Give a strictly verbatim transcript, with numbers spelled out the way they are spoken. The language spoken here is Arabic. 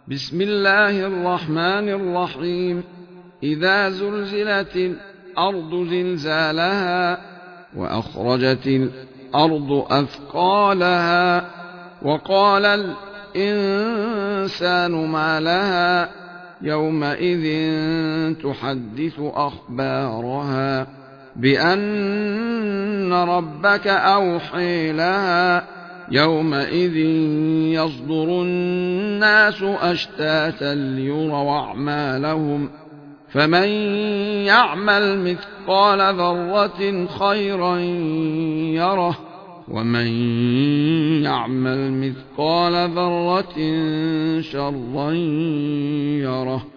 بسم الله الرحمن الرحيم. إذا زلزلت الأرض زلزالها وأخرجت الأرض أثقالها وقال الإنسان ما لها يومئذ تحدث أخبارها بأن ربك أوحي لها يومئذ يصدر الناس أشتاتا ليروا أعمالهم فمن يعمل مثقال ذرة خيرا يره ومن يعمل مثقال ذرة شرا يره.